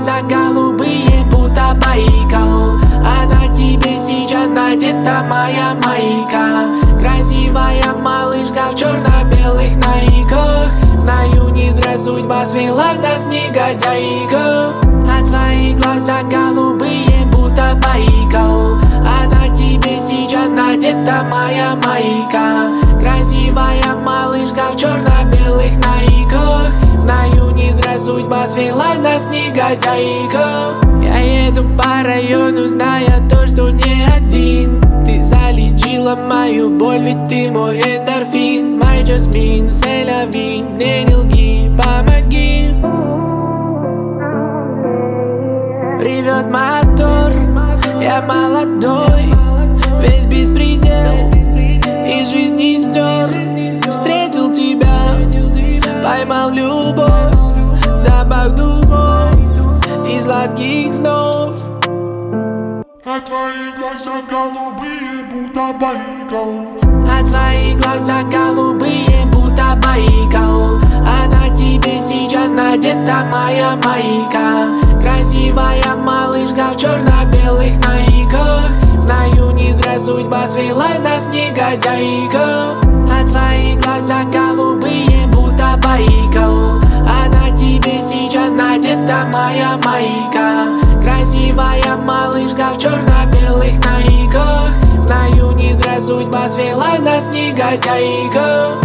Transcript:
глаза голубые, будто Байкал. Она тебе сейчас надета, моя майка. Красивая малышка в черно-белых найках. Знаю, не зря судьба свела нас, негодяйка. А твои глаза голубые, будто Байкал. Она тебе сейчас надета, моя майка. Красивая малышка в черно-белых найках. Знаю, не зря судьба свела нас, негодяйка. Я еду по району, зная то, что не один. Ты залечила мою боль, ведь ты мой эндорфин. Мой Жасмин, селяви, мне не лги, помоги. Ревет мотор, я молодой, весь беспредел из жизни стер. Встретил тебя, поймал любовь, запах духов и сладких снов. А твои глаза голубые, будто Байкал. А твои глаза голубые, будто Байкал. Она тебе сейчас надета, моя майка. Красивая малышка в черно-белых найках. Знаю, не зря судьба свела нас, негодяйка. А твои глаза голубые, будто Байкал. Она тебе сейчас надета, моя майка. Красивая малышка в черно-белых найках. Знаю, не зря судьба свела нас, негодяйка.